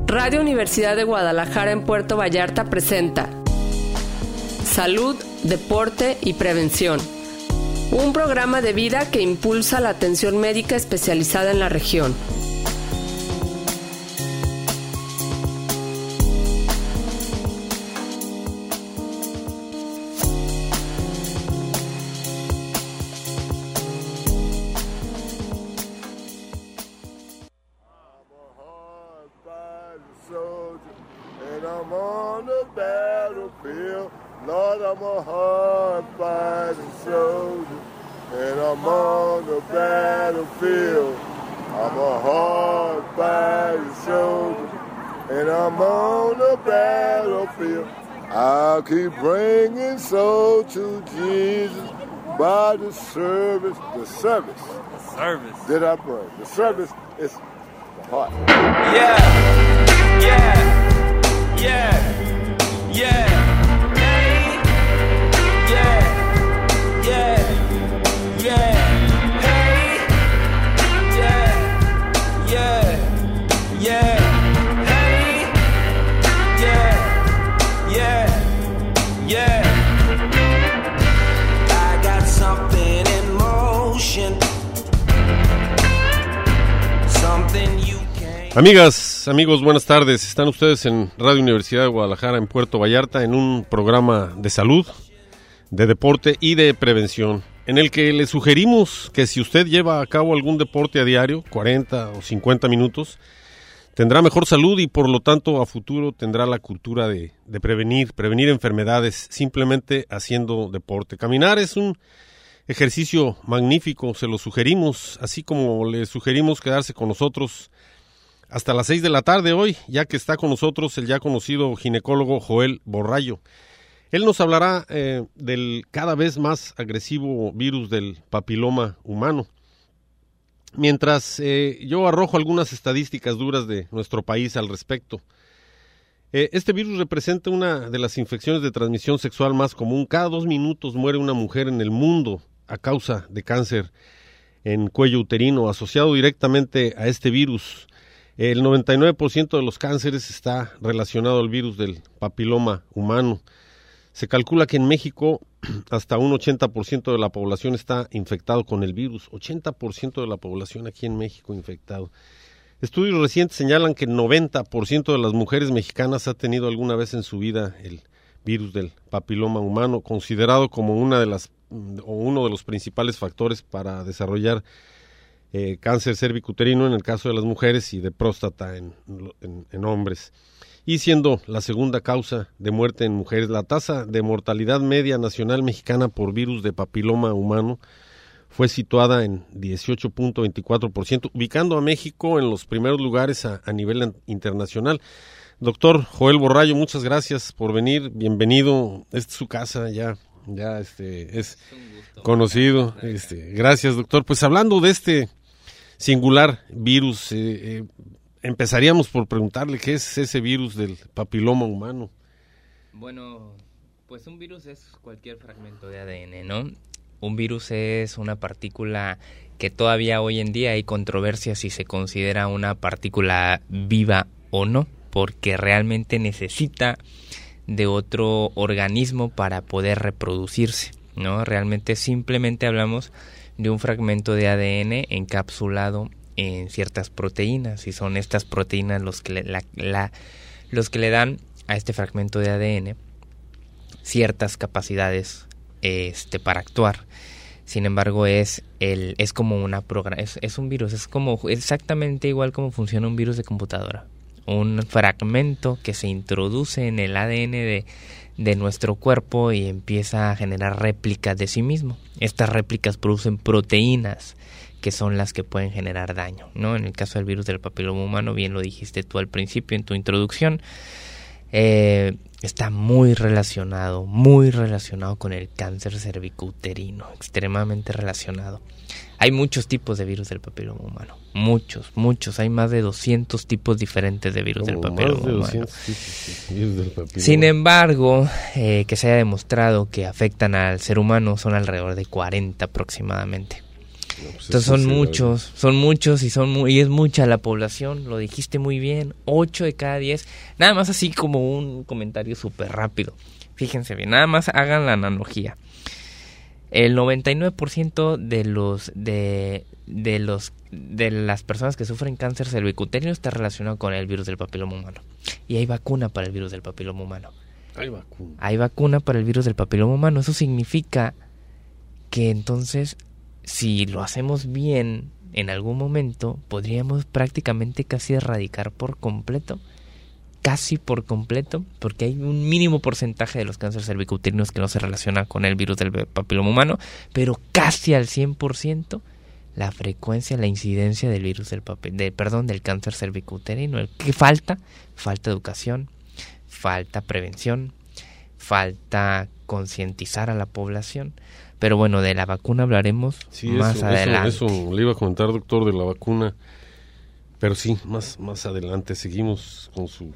Radio Universidad de Guadalajara en Puerto Vallarta presenta Salud, Deporte y Prevención, un programa de vida que impulsa la atención médica especializada en la región. Lord, I'm a hard-fighting soldier, and I'm on the battlefield. I'm a hard-fighting soldier, and I'm on the battlefield. I'll keep bringing souls to Jesus by the service that I bring. The service is the heart. Yeah. I got something in motion. Something you can't. Amigas, amigos, buenas tardes. Están ustedes en Radio Universidad de Guadalajara en Puerto Vallarta en un programa de salud, de deporte y de prevención, en el que le sugerimos que si usted lleva a cabo algún deporte a diario, 40 o 50 minutos, tendrá mejor salud y por lo tanto a futuro tendrá la cultura de prevenir enfermedades simplemente haciendo deporte. Caminar es un ejercicio magnífico, se lo sugerimos, así como le sugerimos quedarse con nosotros hasta las 6 de la tarde hoy, ya que está con nosotros el ya conocido ginecólogo Joel Borrayo. Él nos hablará del cada vez más agresivo virus del papiloma humano. Mientras yo arrojo algunas estadísticas duras de nuestro país al respecto. Este virus representa una de las infecciones de transmisión sexual más común. Cada 2 minutos muere una mujer en el mundo a causa de cáncer en cuello uterino asociado directamente a este virus. El 99% de los cánceres está relacionado al virus del papiloma humano. Se calcula que en México hasta un 80% de la población está infectado con el virus. 80% de la población aquí en México infectado. Estudios recientes señalan que el 90% de las mujeres mexicanas ha tenido alguna vez en su vida el virus del papiloma humano, considerado como uno de los principales factores para desarrollar cáncer cervicuterino en el caso de las mujeres y de próstata en hombres. Y siendo la segunda causa de muerte en mujeres, la tasa de mortalidad media nacional mexicana por virus de papiloma humano fue situada en 18.24%, ubicando a México en los primeros lugares a nivel internacional. Doctor Joel Borrayo, muchas gracias por venir, bienvenido, esta es su casa, ya es conocido. Gracias, doctor. Pues hablando de este singular virus, empezaríamos por preguntarle qué es ese virus del papiloma humano. Bueno, pues un virus es cualquier fragmento de ADN, ¿no? Un virus es una partícula que todavía hoy en día hay controversia si se considera una partícula viva o no, porque realmente necesita de otro organismo para poder reproducirse, ¿no? Realmente simplemente hablamos de un fragmento de ADN encapsulado en ciertas proteínas, y son estas proteínas los que le dan a este fragmento de ADN ciertas capacidades para actuar. Sin embargo, es como es un virus, es como exactamente igual como funciona un virus de computadora. Un fragmento que se introduce en el ADN de nuestro cuerpo y empieza a generar réplicas de sí mismo. Estas réplicas producen proteínas que son las que pueden generar daño, ¿no? En el caso del virus del papiloma humano, bien lo dijiste tú al principio en tu introducción, está muy relacionado con el cáncer cervicuterino, extremadamente relacionado. Hay muchos tipos de virus del papiloma humano, muchos, hay más de 200 tipos diferentes de virus del papiloma humano. Sin embargo, que se haya demostrado que afectan al ser humano son alrededor de 40 aproximadamente. pues entonces son muchos y es mucha la población, lo dijiste muy bien, 8 de cada 10, nada más así como un comentario súper rápido, fíjense bien, nada más hagan la analogía, el 99% de las personas que sufren cáncer cervicuterino está relacionado con el virus del papiloma humano, y hay vacuna para el virus del papiloma humano. Hay vacuna para el virus del papiloma humano, eso significa que entonces, si lo hacemos bien, en algún momento podríamos prácticamente casi erradicar por completo, porque hay un mínimo porcentaje de los cánceres cervicuterinos que no se relaciona con el virus del papiloma humano, pero casi al 100% la frecuencia, la incidencia del virus del cáncer cervicuterino. ¿Qué falta? Falta educación, falta prevención, falta concientizar a la población. Pero bueno, de la vacuna hablaremos más adelante. Eso le iba a comentar, doctor, de la vacuna. Pero sí, más adelante seguimos con su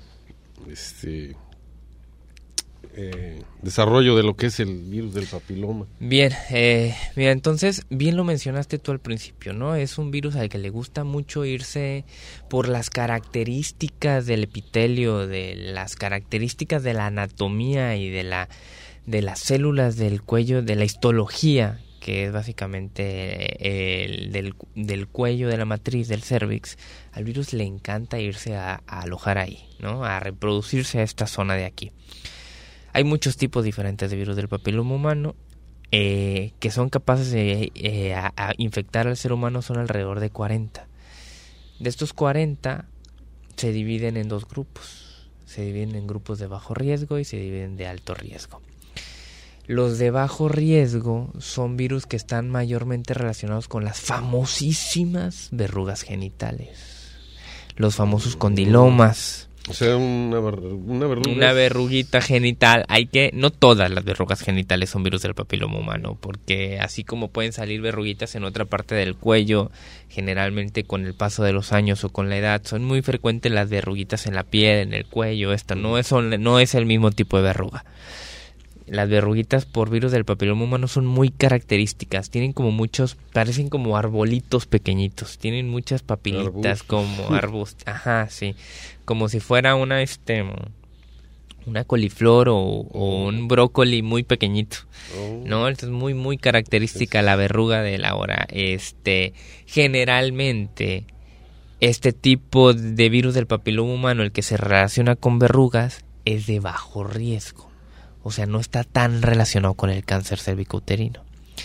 desarrollo de lo que es el virus del papiloma. Bien, mira, entonces, bien lo mencionaste tú al principio, ¿no? Es un virus al que le gusta mucho irse por las características del epitelio, de las características de la anatomía y de las células del cuello, de la histología, que es básicamente del cuello, de la matriz, del cervix. Al virus le encanta irse a alojar ahí, ¿no? A reproducirse a esta zona de aquí. Hay muchos tipos diferentes de virus del papiloma humano que son capaces de infectar al ser humano, son alrededor de 40. De estos 40 se dividen en 2 grupos. Se dividen en grupos de bajo riesgo y se dividen de alto riesgo. Los de bajo riesgo son virus que están mayormente relacionados con las famosísimas verrugas genitales, los famosos condilomas. O sea, una verruga. Una verruguita genital. No todas las verrugas genitales son virus del papiloma humano, porque así como pueden salir verruguitas en otra parte del cuello, generalmente con el paso de los años o con la edad, son muy frecuentes las verruguitas en la piel, en el cuello. Esta no es el mismo tipo de verruga. Las verruguitas por virus del papiloma humano son muy características, parecen como arbolitos pequeñitos, tienen muchas papilitas como arbustos, sí, como si fuera una coliflor o un brócoli muy pequeñito, ¿no? Entonces es muy muy característica la verruga de la hora. Generalmente este tipo de virus del papiloma humano, el que se relaciona con verrugas, es de bajo riesgo. O sea, no está tan relacionado con el cáncer cervicuterino.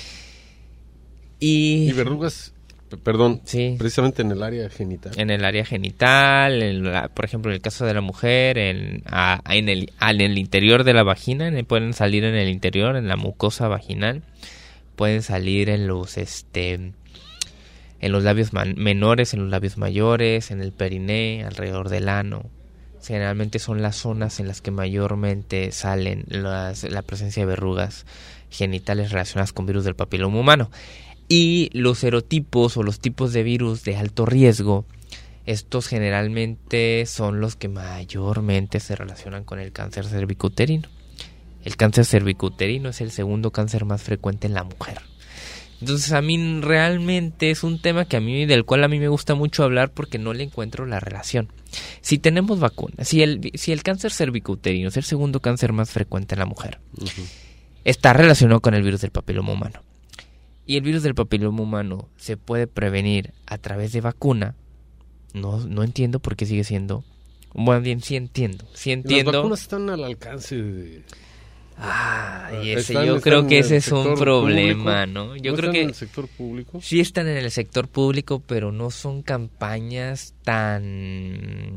Y verrugas, perdón, sí, precisamente en el área genital. En el área genital, por ejemplo, en el caso de la mujer, en el interior de la vagina, pueden salir en el interior, en la mucosa vaginal, pueden salir en los labios menores, en los labios mayores, en el periné, alrededor del ano. Generalmente son las zonas en las que mayormente salen la presencia de verrugas genitales relacionadas con virus del papiloma humano. Y los serotipos o los tipos de virus de alto riesgo, estos generalmente son los que mayormente se relacionan con el cáncer cervicuterino. El cáncer cervicuterino es el segundo cáncer más frecuente en la mujer. Entonces a mí realmente es un tema del cual a mí me gusta mucho hablar, porque no le encuentro la relación. Si tenemos vacunas, si el cáncer cervicuterino es el segundo cáncer más frecuente en la mujer, está relacionado con el virus del papiloma humano, y el virus del papiloma humano se puede prevenir a través de vacuna, no entiendo por qué sigue siendo... Bueno, bien, sí entiendo. Las vacunas están al alcance de... Yo creo que ese es un problema, ¿no? Yo creo que en el sector público. Sí están en el sector público, pero no son campañas tan...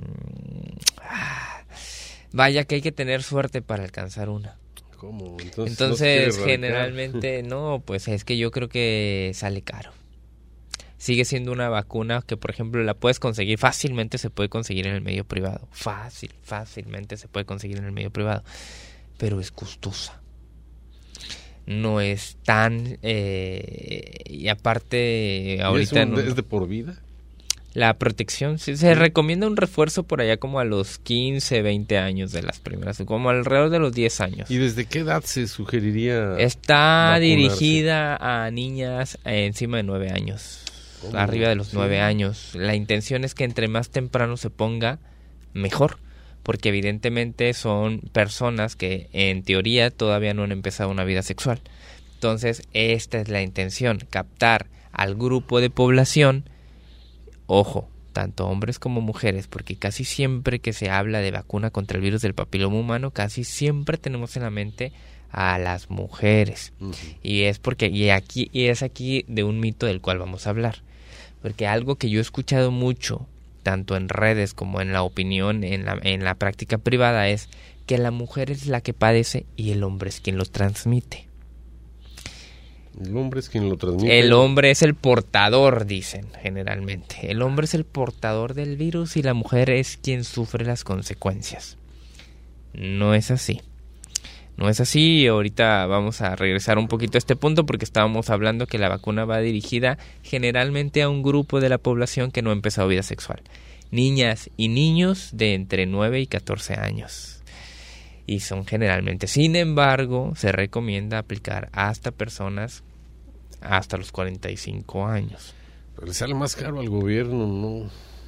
Vaya que hay que tener suerte para alcanzar una. ¿Cómo? Entonces generalmente no, pues es que yo creo que sale caro. Sigue siendo una vacuna que, por ejemplo, la puedes conseguir fácilmente, se puede conseguir en el medio privado. Fácilmente se puede conseguir en el medio privado. Pero es costosa. No es tan... y aparte, ahorita... ¿Es de por vida? La protección, sí, se recomienda un refuerzo por allá como a los 15, 20 años de las primeras, como alrededor de los 10 años. ¿Y desde qué edad se sugeriría? Está vacunarse? dirigida a niñas encima de 9 años, arriba de los 9 años. La intención es que entre más temprano se ponga, mejor, porque evidentemente son personas que en teoría todavía no han empezado una vida sexual. Entonces, esta es la intención, captar al grupo de población. Ojo, tanto hombres como mujeres, porque casi siempre que se habla de vacuna contra el virus del papiloma humano, casi siempre tenemos en la mente a las mujeres. Uh-huh. Y es aquí de un mito del cual vamos a hablar. Porque algo que yo he escuchado mucho, tanto en redes como en la opinión, en la práctica privada, es que la mujer es la que padece y el hombre es quien lo transmite. El hombre es quien lo transmite. El hombre es el portador, dicen generalmente. El hombre es el portador del virus y la mujer es quien sufre las consecuencias. No es así. No es así. Ahorita vamos a regresar un poquito a este punto porque estábamos hablando que la vacuna va dirigida generalmente a un grupo de la población que no ha empezado vida sexual. Niñas y niños de entre 9 y 14 años. Y son generalmente. Sin embargo, se recomienda aplicar hasta personas hasta los 45 años. Pero le sale más caro al gobierno,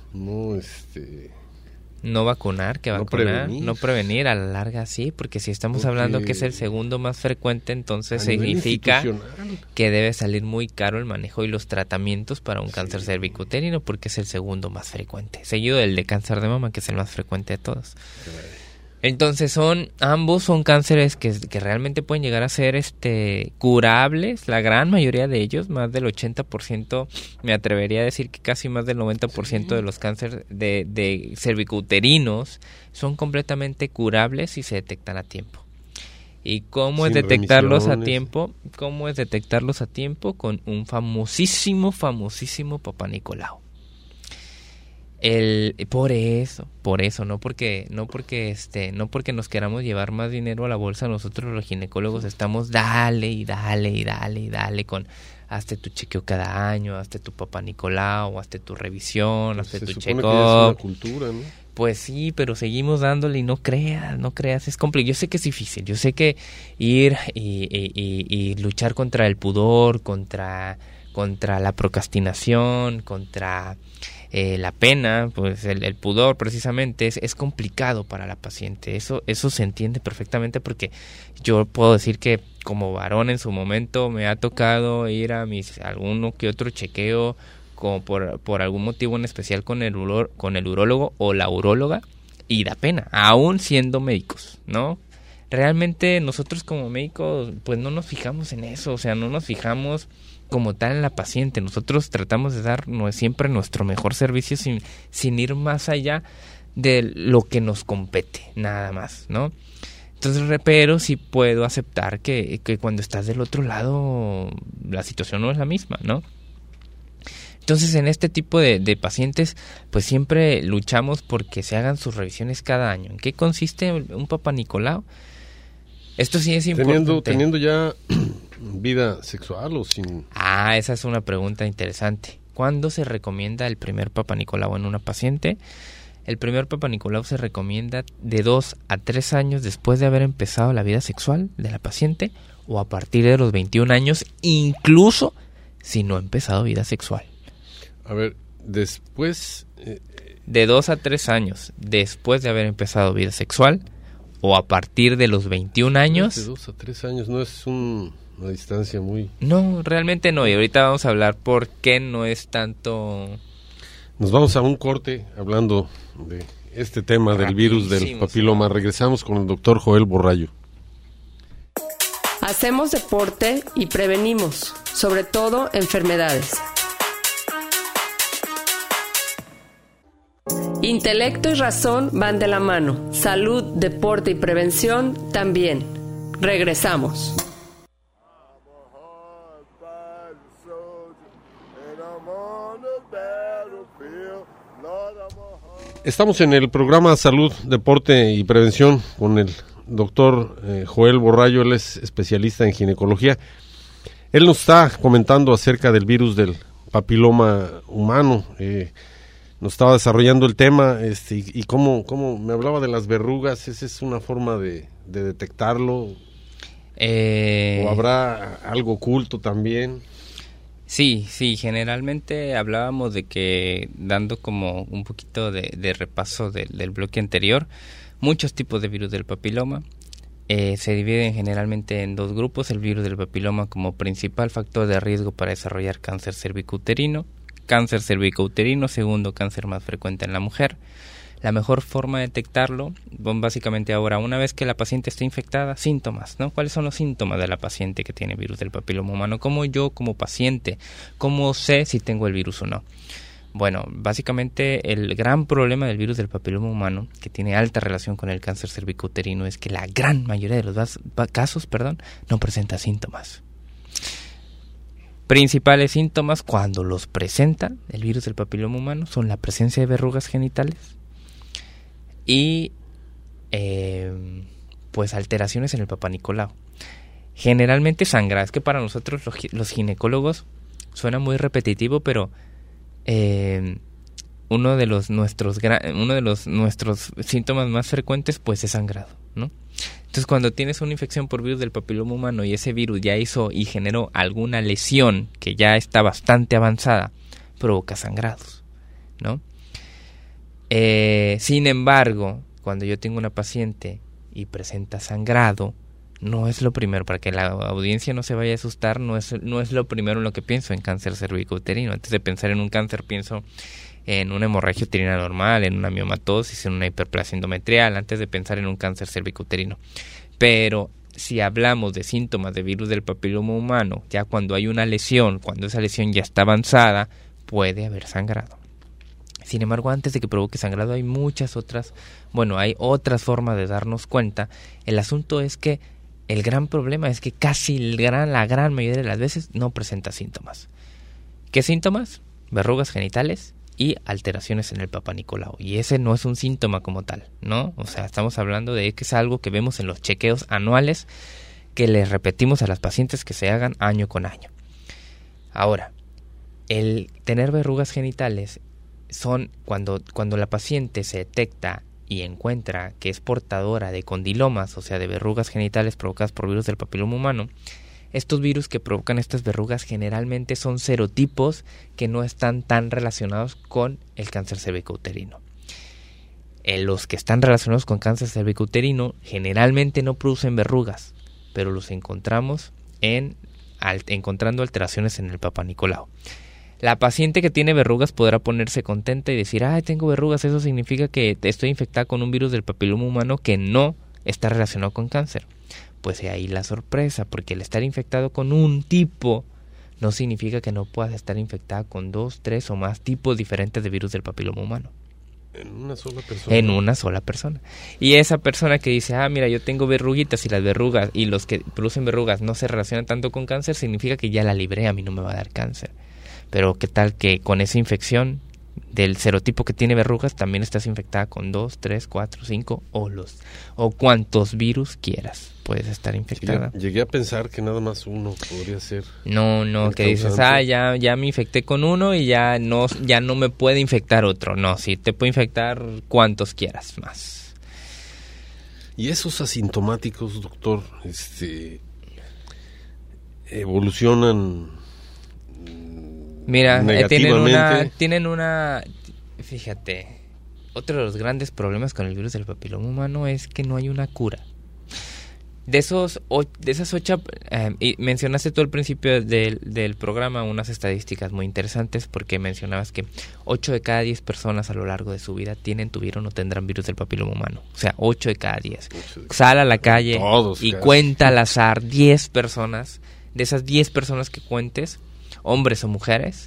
no vacunar que vacunar, no prevenir a la larga, sí, porque si estamos hablando que es el segundo más frecuente, entonces significa que debe salir muy caro el manejo y los tratamientos para un cáncer cervicuterino, porque es el segundo más frecuente, seguido del de cáncer de mama, que es el más frecuente de todos. Entonces ambos son cánceres que realmente pueden llegar a ser curables, la gran mayoría de ellos, más del 80%, me atrevería a decir que casi más del 90% de los cánceres de cervicuterinos son completamente curables si se detectan a tiempo. ¿Y cómo es detectarlos a tiempo? ¿Cómo es detectarlos a tiempo? Con un famosísimo Papá Nicolau. Por eso, no porque nos queramos llevar más dinero a la bolsa, nosotros los ginecólogos estamos dale con hazte tu chequeo cada año, hazte tu Papá Nicolau, hazte tu revisión, hazte tu check-up. Es una cultura, ¿no? Pues sí, pero seguimos dándole y no creas, es complicado. Yo sé que es difícil, yo sé que ir y luchar contra el pudor, contra la procrastinación, contra la pena, pues el pudor precisamente es complicado para la paciente. Eso se entiende perfectamente porque yo puedo decir que como varón en su momento me ha tocado ir a alguno que otro chequeo como por algún motivo en especial con el urólogo o la uróloga, y da pena, aún siendo médicos, ¿no? Realmente nosotros como médicos pues no nos fijamos en eso, o sea, no nos fijamos como tal en la paciente. Nosotros tratamos de dar siempre nuestro mejor servicio sin ir más allá de lo que nos compete, nada más, ¿no? Entonces, pero sí puedo aceptar que cuando estás del otro lado la situación no es la misma, ¿no? Entonces, en este tipo de pacientes, pues siempre luchamos porque se hagan sus revisiones cada año. ¿En qué consiste un Papá Nicolau? Esto sí es importante. Teniendo ya vida sexual o sin... Esa es una pregunta interesante. ¿Cuándo se recomienda el primer Papá Nicolau en una paciente? El primer Papá Nicolau se recomienda de 2 a 3 años después de haber empezado la vida sexual de la paciente, o a partir de los 21 años, incluso si no ha empezado vida sexual. A ver, después... De 2 a 3 años después de haber empezado vida sexual, o a partir de los 21 años... De 2 a 3 años no es una distancia muy... No, realmente no, y ahorita vamos a hablar por qué no es tanto... Nos vamos a un corte hablando de este tema del virus del papiloma. Regresamos con el doctor Joel Borrayo. Hacemos deporte y prevenimos, sobre todo enfermedades. Intelecto y razón van de la mano. Salud, deporte y prevención también. Regresamos. Estamos en el programa Salud, Deporte y Prevención con el doctor Joel Borrayo. Él es especialista en ginecología. Él nos está comentando acerca del virus del papiloma humano. nos estaba desarrollando el tema, y cómo me hablaba de las verrugas. ¿Esa es una forma de detectarlo? ¿O habrá algo oculto también? Sí, generalmente hablábamos de que, dando como un poquito de repaso del bloque anterior, muchos tipos de virus del papiloma. Se dividen generalmente en dos grupos: el virus del papiloma como principal factor de riesgo para desarrollar cáncer cervicouterino, segundo cáncer más frecuente en la mujer. La mejor forma de detectarlo, básicamente ahora, una vez que la paciente está infectada, síntomas, ¿no? ¿Cuáles son los síntomas de la paciente que tiene virus del papiloma humano? ¿Cómo yo, como paciente, cómo sé si tengo el virus o no? Bueno, básicamente el gran problema del virus del papiloma humano, que tiene alta relación con el cáncer cervicouterino, es que la gran mayoría de los casos, no presenta síntomas. Principales síntomas cuando los presenta el virus del papiloma humano son la presencia de verrugas genitales y pues alteraciones en el Papá Nicolau. Generalmente sangra. Es que para nosotros los ginecólogos suena muy repetitivo, pero uno de nuestros síntomas más frecuentes pues es sangrado, ¿no? Entonces, cuando tienes una infección por virus del papiloma humano y ese virus ya hizo y generó alguna lesión que ya está bastante avanzada, provoca sangrados, ¿no? Sin embargo, cuando yo tengo una paciente y presenta sangrado, no es lo primero, para que la audiencia no se vaya a asustar, no es lo primero en lo que pienso en cáncer cervicouterino. Antes de pensar en un cáncer, pienso en una hemorragia uterina normal, en una miomatosis, en una hiperplasia endometrial, antes de pensar en un cáncer cervicouterino. Pero si hablamos de síntomas de virus del papiloma humano, ya cuando hay una lesión, cuando esa lesión ya está avanzada, puede haber sangrado. Sin embargo, antes de que provoque sangrado hay hay otras formas de darnos cuenta. El asunto es que el gran problema es que la gran mayoría de las veces no presenta síntomas. ¿Qué síntomas? Verrugas genitales y alteraciones en el Papá Nicolau. Y ese no es un síntoma como tal, ¿no? O sea, estamos hablando de que es algo que vemos en los chequeos anuales que les repetimos a las pacientes que se hagan año con año. Ahora, el tener verrugas genitales son cuando la paciente se detecta y encuentra que es portadora de condilomas, o sea, de verrugas genitales provocadas por virus del papiloma humano. Estos virus que provocan estas verrugas generalmente son serotipos que no están tan relacionados con el cáncer cervicouterino. Los que están relacionados con cáncer cervicouterino generalmente no producen verrugas, pero los encontramos encontrando alteraciones en el Papá Nicolau. La paciente que tiene verrugas podrá ponerse contenta y decir, tengo verrugas, eso significa que estoy infectada con un virus del papiloma humano que no está relacionado con cáncer. Pues ahí la sorpresa, porque el estar infectado con un tipo no significa que no puedas estar infectada con 2, 3 o más tipos diferentes de virus del papiloma humano. En una sola persona. En una sola persona. Y esa persona que dice, mira, yo tengo verruguitas y las verrugas y los que producen verrugas no se relacionan tanto con cáncer, significa que ya la libré, a mí no me va a dar cáncer. Pero qué tal que con esa infección del serotipo que tiene verrugas también estás infectada con 2, 3, 4, 5 o cuantos virus quieras. Puedes estar infectada. Llegué a pensar que nada más uno podría ser. No, que dices, ya me infecté con uno y ya no me puede infectar otro. No, sí, te puede infectar cuantos quieras más. Y esos asintomáticos, doctor, evolucionan. Mira, tienen una, fíjate, otro de los grandes problemas con el virus del papiloma humano es que no hay una cura. De esas 8, y mencionaste tú al principio del programa unas estadísticas muy interesantes, porque mencionabas que 8 de cada 10 personas a lo largo de su vida tuvieron o tendrán virus del papiloma humano. O sea, 8 de cada 10. Sal a la calle y cuenta al azar 10 personas. De esas 10 personas que cuentes, hombres o mujeres,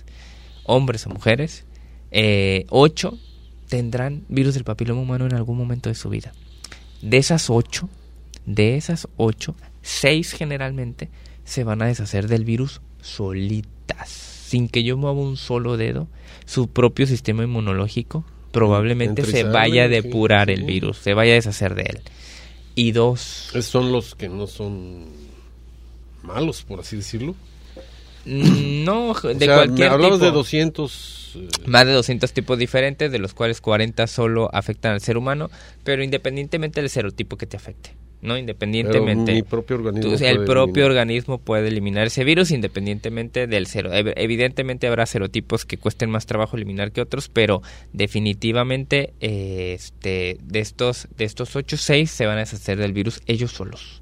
8 tendrán virus del papiloma humano en algún momento de su vida. De esas 8, 6 generalmente se van a deshacer del virus solitas, sin que yo mueva un solo dedo. Su propio sistema inmunológico probablemente se vaya a depurar el virus, se vaya a deshacer de él. Y 2... Son los que no son malos, por así decirlo. No, O de sea, cualquier hablamos tipo. de 200... Más de 200 tipos diferentes, de los cuales 40 solo afectan al ser humano, pero independientemente del serotipo que te afecte, ¿no? Independientemente. Pero mi propio organismo el puede propio eliminar. organismo puede eliminar ese virus independientemente del cero. Evidentemente habrá serotipos que cuesten más trabajo eliminar que otros, pero definitivamente de estos 8, 6 se van a deshacer del virus ellos solos.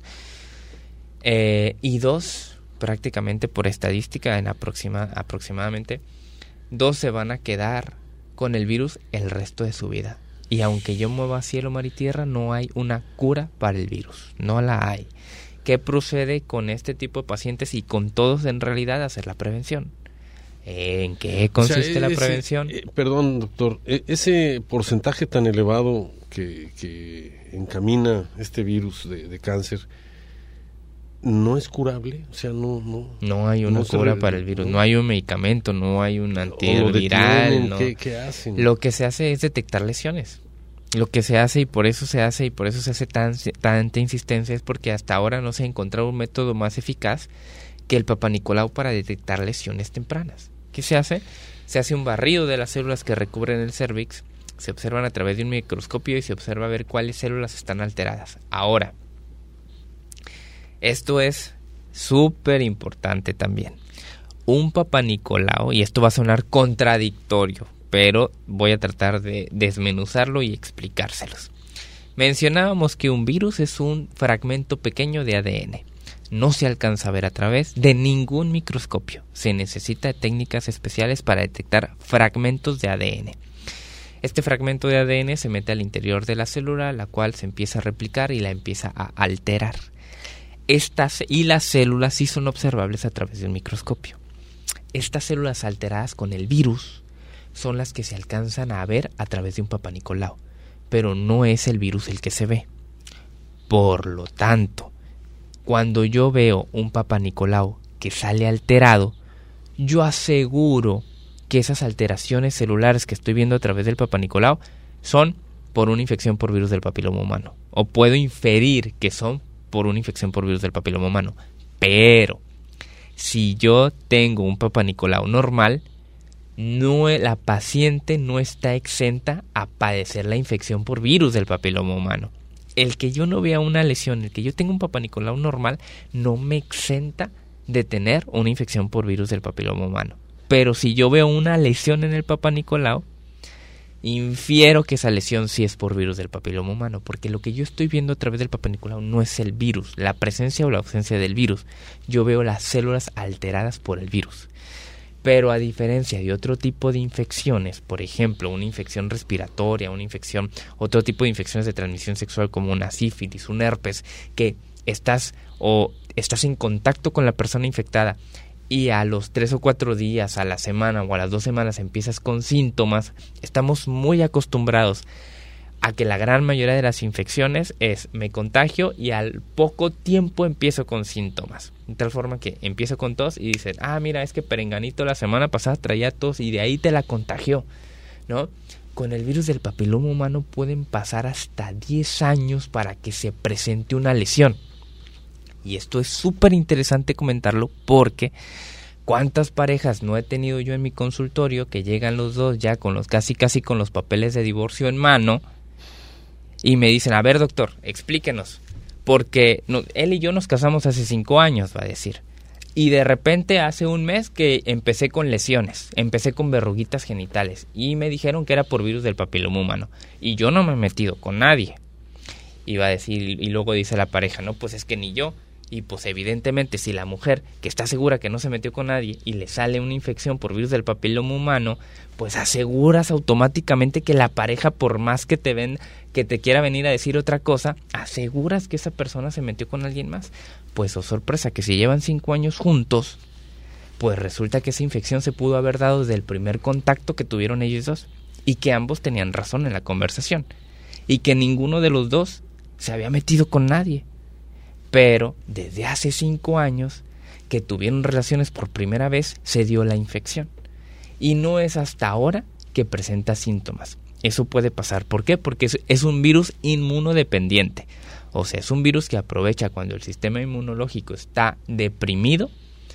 Y 2, prácticamente por estadística, aproximadamente 2 se van a quedar con el virus el resto de su vida. Y aunque yo mueva cielo, mar y tierra, no hay una cura para el virus. No la hay. ¿Qué procede con este tipo de pacientes y con todos en realidad? Hacer la prevención. ¿En qué consiste la prevención? Perdón, doctor. Ese porcentaje tan elevado que encamina este virus de cáncer, ¿no es curable? O sea, no hay una cura para el virus, no hay un medicamento, no hay un antiviral. No. ¿Qué hacen? Lo que se hace es detectar lesiones. Lo que se hace y por eso se hace tanta insistencia es porque hasta ahora no se ha encontrado un método más eficaz que el Papá Nicolau para detectar lesiones tempranas. ¿Qué se hace? Se hace un barrido de las células que recubren el cérvix, se observan a través de un microscopio y se observa a ver cuáles células están alteradas. Ahora, esto es súper importante también. Un Papá Nicolau, y esto va a sonar contradictorio, pero voy a tratar de desmenuzarlo y explicárselos. Mencionábamos que un virus es un fragmento pequeño de ADN. No se alcanza a ver a través de ningún microscopio. Se necesita técnicas especiales para detectar fragmentos de ADN. Este fragmento de ADN se mete al interior de la célula, la cual se empieza a replicar y la empieza a alterar. Y las células sí son observables a través de un microscopio. Estas células alteradas con el virus son las que se alcanzan a ver a través de un Papá Nicolau, pero no es el virus el que se ve. Por lo tanto, cuando yo veo un Papá Nicolau que sale alterado, yo aseguro que esas alteraciones celulares que estoy viendo a través del Papá Nicolau son por una infección por virus del papiloma humano, o puedo inferir que son por una infección por virus del papiloma humano. Pero si yo tengo un Papá Nicolau normal, la paciente no está exenta a padecer la infección por virus del papiloma humano. El que yo no vea una lesión, el que yo tenga un Papá Nicolau normal, no me exenta de tener una infección por virus del papiloma humano. Pero si yo veo una lesión en el Papá Nicolau, infiero que esa lesión sí es por virus del papiloma humano, porque lo que yo estoy viendo a través del Papá Nicolau no es el virus, la presencia o la ausencia del virus. Yo veo las células alteradas por el virus. Pero a diferencia de otro tipo de infecciones, por ejemplo, una infección respiratoria, otro tipo de infecciones de transmisión sexual como una sífilis, un herpes, que estás en contacto con la persona infectada y a los 3 o 4 días, a la semana o a las 2 semanas empiezas con síntomas, estamos muy acostumbrados a que la gran mayoría de las infecciones es me contagio y al poco tiempo empiezo con síntomas. De tal forma que empiezo con tos y dicen, mira, es que Perenganito la semana pasada traía tos y de ahí te la contagió, ¿no? Con el virus del papiloma humano pueden pasar hasta 10 años para que se presente una lesión. Y esto es súper interesante comentarlo porque ¿cuántas parejas no he tenido yo en mi consultorio que llegan los dos ya con los casi con los papeles de divorcio en mano y me dicen, a ver doctor, explíquenos, porque él y yo nos casamos hace 5 años, va a decir, y de repente hace un mes que empecé con lesiones, empecé con verruguitas genitales y me dijeron que era por virus del papiloma humano y yo no me he metido con nadie. Y va a decir, y luego dice la pareja, no, pues es que ni yo. Y pues evidentemente si la mujer que está segura que no se metió con nadie y le sale una infección por virus del papiloma humano, pues aseguras automáticamente que la pareja, por más que te quiera venir a decir otra cosa, aseguras que esa persona se metió con alguien más. Pues sorpresa, que si llevan 5 años juntos, pues resulta que esa infección se pudo haber dado desde el primer contacto que tuvieron ellos dos y que ambos tenían razón en la conversación y que ninguno de los dos se había metido con nadie. Pero desde hace 5 años que tuvieron relaciones por primera vez se dio la infección. Y no es hasta ahora que presenta síntomas. Eso puede pasar. ¿Por qué? Porque es un virus inmunodependiente. O sea, es un virus que aprovecha cuando el sistema inmunológico está deprimido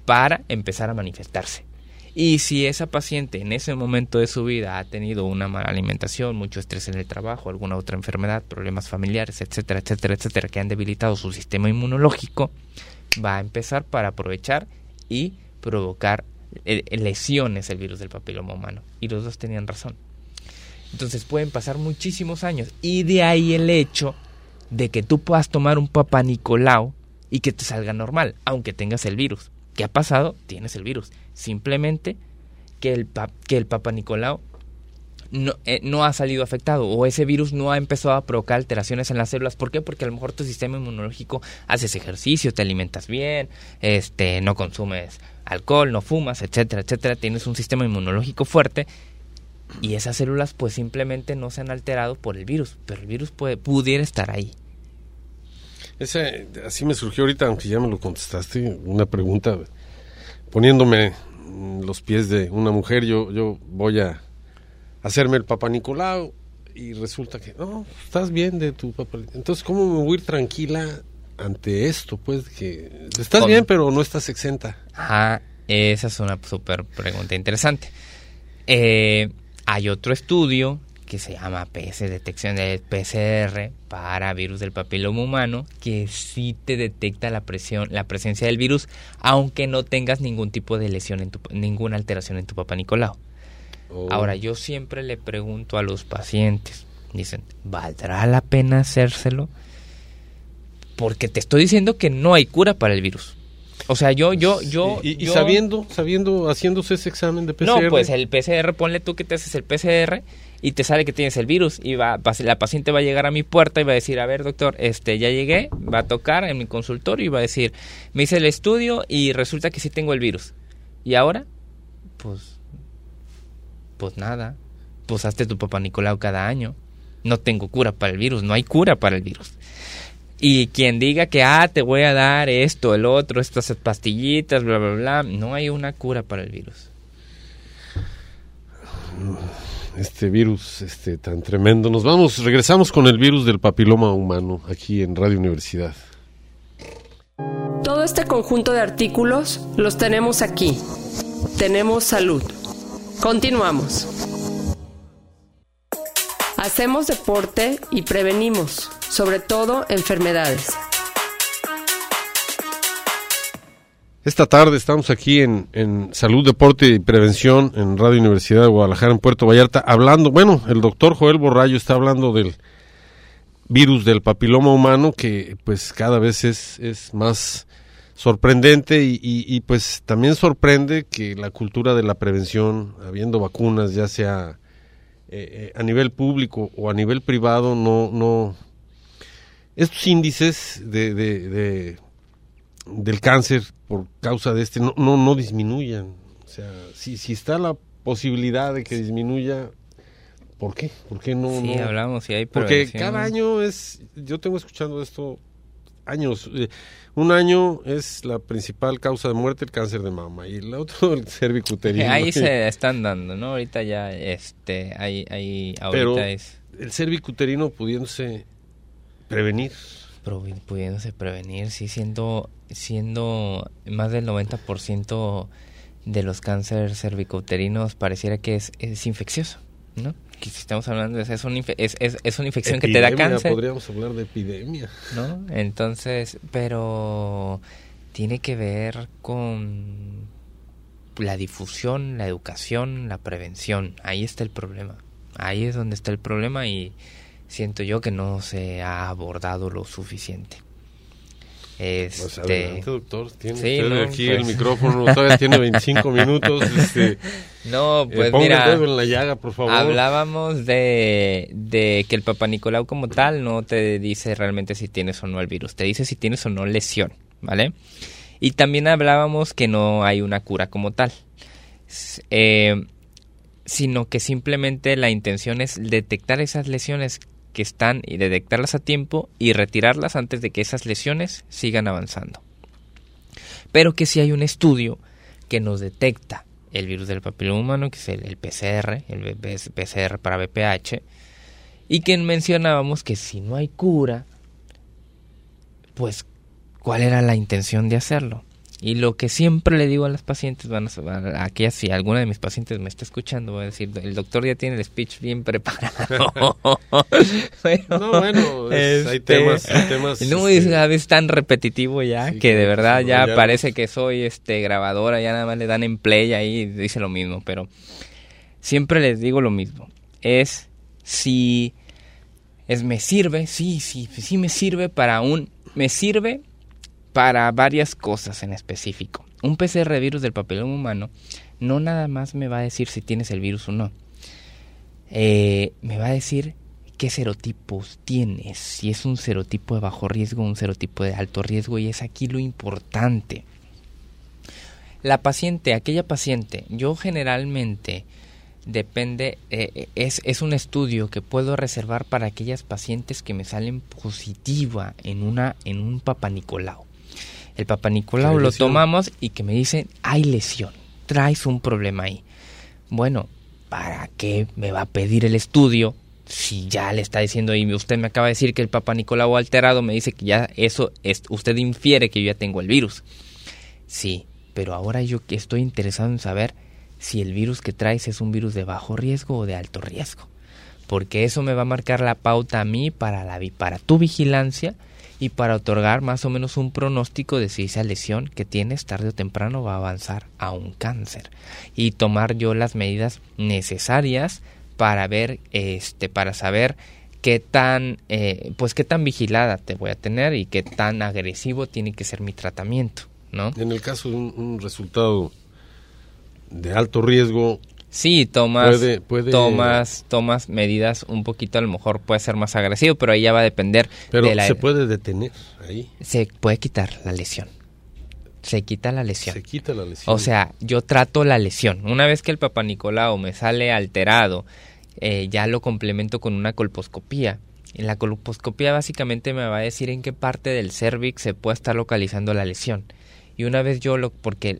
para empezar a manifestarse. Y si esa paciente en ese momento de su vida ha tenido una mala alimentación, mucho estrés en el trabajo, alguna otra enfermedad, problemas familiares, etcétera, etcétera, etcétera, que han debilitado su sistema inmunológico, va a empezar para aprovechar y provocar lesiones el virus del papiloma humano. Y los dos tenían razón. Entonces pueden pasar muchísimos años. Y de ahí el hecho de que tú puedas tomar un Papá Nicolau y que te salga normal, aunque tengas el virus. ¿Qué ha pasado? Tienes el virus. Simplemente que el Papá Nicolau no ha salido afectado, o ese virus no ha empezado a provocar alteraciones en las células. ¿Por qué? Porque a lo mejor tu sistema inmunológico, haces ejercicio, te alimentas bien, no consumes alcohol, no fumas, etcétera, etcétera. Tienes un sistema inmunológico fuerte y esas células pues simplemente no se han alterado por el virus, pero el virus pudiera estar ahí. Así me surgió ahorita, aunque ya me lo contestaste, una pregunta, poniéndome en los pies de una mujer. Yo voy a hacerme el Papá Nicolau y resulta que no, estás bien de tu papá. Entonces, ¿cómo me voy a ir tranquila ante esto? Pues que estás bien, pero no estás exenta. Ajá, esa es una súper pregunta interesante. Hay otro estudio que se llama detección de PCR para virus del papiloma humano, que sí te detecta la presencia del virus, aunque no tengas ningún tipo de lesión, ninguna alteración en tu Papá Nicolau. Oh. Ahora, yo siempre le pregunto a los pacientes, dicen, ¿valdrá la pena hacérselo? Porque te estoy diciendo que no hay cura para el virus. O sea, yo sabiendo, haciéndose ese examen de PCR. No, pues el PCR, ponle tú que te haces el PCR y te sale que tienes el virus y la paciente va a llegar a mi puerta y va a decir, a ver, doctor, ya llegué, va a tocar en mi consultorio y va a decir, me hice el estudio y resulta que sí tengo el virus. ¿Y ahora? Pues nada, pues hazte tu Papá Nicolau cada año. No tengo cura para el virus, no hay cura para el virus. Y quien diga que, te voy a dar esto, el otro, estas pastillitas, bla, bla, bla, no hay una cura para el virus. Este virus tan tremendo. Regresamos con el virus del papiloma humano aquí en Radio Universidad. Todo este conjunto de artículos los tenemos aquí. Tenemos salud. Continuamos. Hacemos deporte y prevenimos, sobre todo enfermedades. Esta tarde estamos aquí en Salud, Deporte y Prevención en Radio Universidad de Guadalajara, en Puerto Vallarta, hablando, el doctor Joel Borrallo está hablando del virus del papiloma humano, que pues cada vez es más sorprendente y pues también sorprende que la cultura de la prevención, habiendo vacunas, ya sea a nivel público o a nivel privado, no estos índices del cáncer por causa de no disminuyan. O sea, si está la posibilidad de que disminuya, ¿por qué? ¿Por qué no? Sí, hablamos, sí hay prevención. Porque cada año yo tengo escuchando esto años. Un año es la principal causa de muerte el cáncer de mama y el otro el cervicuterino. Ahí se están dando, ¿no? Ahorita ya ahorita pero el cervicuterino pudiéndose prevenir. Pudiéndose prevenir, sí, siendo más del 90% de los cánceres cervicouterinos pareciera que es infeccioso, ¿no? Que si estamos hablando es una infección que te da cáncer. Podríamos hablar de epidemia, ¿no? Entonces, pero tiene que ver con la difusión, la educación, la prevención. Ahí está el problema. Ahí es donde está el problema y siento yo que no se ha abordado lo suficiente. Pues adelante, doctor, tiene usted aquí el micrófono, todavía tiene 25 minutos. No, pues ponga mira, el dedo en la llaga, por favor. Hablábamos de que el Papá Nicolau como tal no te dice realmente si tienes o no el virus, te dice si tienes o no lesión, ¿vale? Y también hablábamos que no hay una cura como tal, sino que simplemente la intención es detectar esas lesiones que están y detectarlas a tiempo y retirarlas antes de que esas lesiones sigan avanzando. Pero que si hay un estudio que nos detecta el virus del papiloma humano, que es el PCR, el PCR para VPH, y que mencionábamos que si no hay cura, pues ¿cuál era la intención de hacerlo? Y lo que siempre le digo a las pacientes, aquí si alguna de mis pacientes me está escuchando, voy a decir, el doctor ya tiene el speech bien preparado. Hay temas. No, es tan repetitivo ya, sí, que de verdad ya parece que soy grabadora, ya nada más le dan en play ahí y dice lo mismo, pero siempre les digo lo mismo. Me sirve para varias cosas en específico. Un PCR de virus del papiloma humano no nada más me va a decir si tienes el virus o no. Me va a decir qué serotipos tienes, si es un serotipo de bajo riesgo o un serotipo de alto riesgo, y es aquí lo importante. Aquella paciente, yo generalmente depende, es un estudio que puedo reservar para aquellas pacientes que me salen positiva en un Papanicolau. El Papanicolau lo tomamos y que me dicen, hay lesión, traes un problema ahí. Bueno, ¿para qué me va a pedir el estudio si ya le está diciendo, y usted me acaba de decir que el Papanicolau alterado me dice que ya eso usted infiere que yo ya tengo el virus? Sí, pero ahora yo estoy interesado en saber si el virus que traes es un virus de bajo riesgo o de alto riesgo, porque eso me va a marcar la pauta a mí para tu vigilancia y para otorgar más o menos un pronóstico de si esa lesión que tienes tarde o temprano va a avanzar a un cáncer, y tomar yo las medidas necesarias para ver para saber qué tan vigilada te voy a tener y qué tan agresivo tiene que ser mi tratamiento, ¿no? En el caso de un resultado de alto riesgo, sí, tomas medidas un poquito, a lo mejor puede ser más agresivo, pero ahí ya va a depender. Pero se puede detener ahí. Se puede quitar la lesión. Se quita la lesión. Se quita la lesión. O sea, yo trato la lesión. Una vez que el Papanicolau me sale alterado, ya lo complemento con una colposcopía. En la colposcopía básicamente me va a decir en qué parte del cérvix se puede estar localizando la lesión. Y una vez porque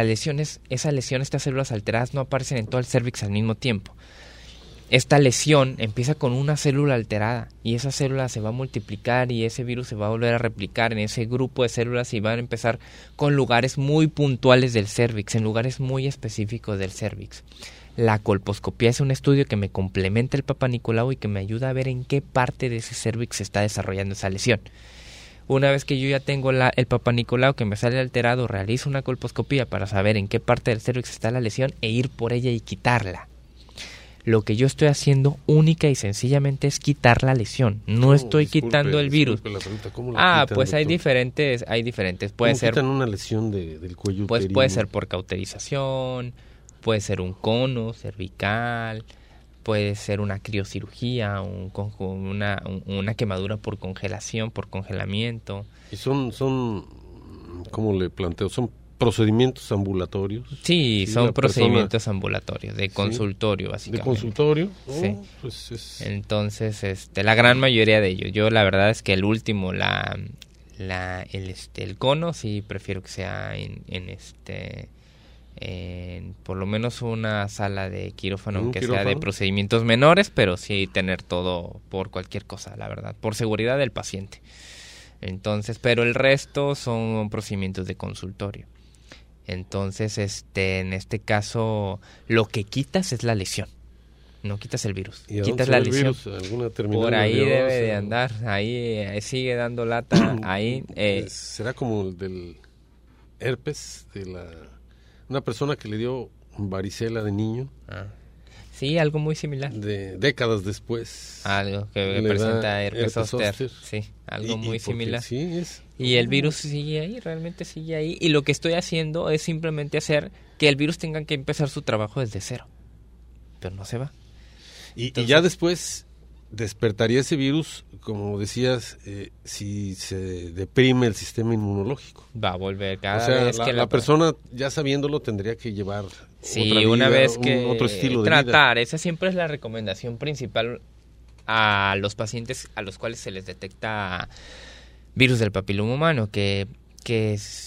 estas células alteradas no aparecen en todo el cérvix al mismo tiempo. Esta lesión empieza con una célula alterada y esa célula se va a multiplicar y ese virus se va a volver a replicar en ese grupo de células y van a empezar con lugares muy puntuales del cérvix, en lugares muy específicos del cérvix. La colposcopía es un estudio que me complementa el Papanicolau y que me ayuda a ver en qué parte de ese cérvix se está desarrollando esa lesión. Una vez que yo ya tengo el Papanicolau que me sale alterado, realizo una colposcopía para saber en qué parte del cérvix está la lesión e ir por ella y quitarla. Lo que yo estoy haciendo única y sencillamente es quitar la lesión. No estoy quitando el virus. Pues hay diferentes. Puede ser quitan una lesión del cuello pues uterino. Puede ser por cauterización, puede ser un cono cervical, puede ser una criocirugía, una quemadura por congelación, por congelamiento. Y son ¿cómo le planteo? Son procedimientos ambulatorios. Sí, son procedimientos ambulatorios, de consultorio, básicamente. ¿De consultorio? Sí. Entonces, la gran mayoría de ellos. Yo la verdad es que el último, el cono, sí prefiero que sea en por lo menos una sala de quirófano, aunque sea de procedimientos menores, pero sí tener todo por cualquier cosa, la verdad, por seguridad del paciente. Entonces, pero el resto son procedimientos de consultorio. Entonces, en este caso, lo que quitas es la lesión, no quitas el virus, quitas la lesión. Por ahí debe de andar, ahí sigue dando lata, ahí. ¿Será como el del herpes una persona que le dio varicela de niño? Sí, algo muy similar. De décadas después. Algo que presenta herpes zóster. Sí, algo muy similar. Sí, y el virus sigue ahí, realmente sigue ahí. Y lo que estoy haciendo es simplemente hacer que el virus tenga que empezar su trabajo desde cero. Pero no se va. Y ya después despertaría ese virus, como decías, si se deprime el sistema inmunológico. Va a volver cada vez que la persona, ya sabiéndolo, tendría que llevar una vez que otro estilo de tratar. vida. Esa siempre es la recomendación principal a los pacientes a los cuales se les detecta virus del papiloma humano, que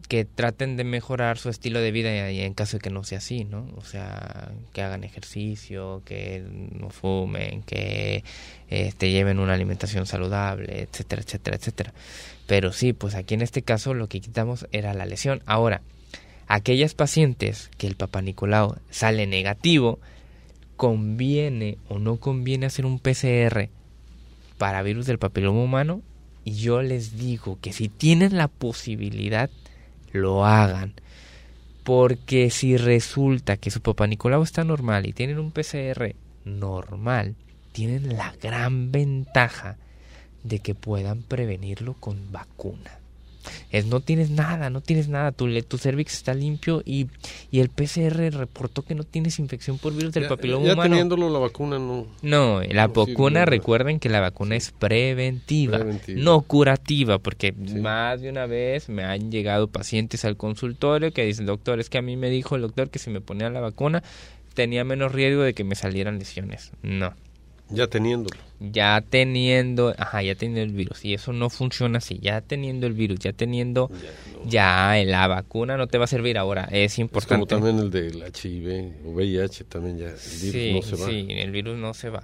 que traten de mejorar su estilo de vida y en caso de que no sea así, ¿no? O sea, que hagan ejercicio, que no fumen, que lleven una alimentación saludable, etcétera, etcétera, etcétera. Pero sí, pues aquí en este caso lo que quitamos era la lesión. Ahora, aquellas pacientes que el Papá Nicolau sale negativo, ¿conviene o no conviene hacer un PCR para virus del papiloma humano? Y yo les digo que si tienen la posibilidad, lo hagan, porque si resulta que su Papá Nicolau está normal y tienen un PCR normal, tienen la gran ventaja de que puedan prevenirlo con vacuna. No tienes nada, tu cervix está limpio y el PCR reportó que no tienes infección por virus del papiloma humano. Ya teniéndolo la vacuna no. No, la vacuna, recuerden que la vacuna es preventiva, no curativa, porque más de una vez me han llegado pacientes al consultorio que dicen, doctor, es que a mí me dijo el doctor que si me ponía la vacuna tenía menos riesgo de que me salieran lesiones. No. Ya teniéndolo. Ya teniendo el virus. Y eso no funciona así. Ya teniendo el virus, la vacuna no te va a servir ahora. Es importante. Es como también el del HIV o VIH, también ya el virus no se va. Sí, el virus no se va.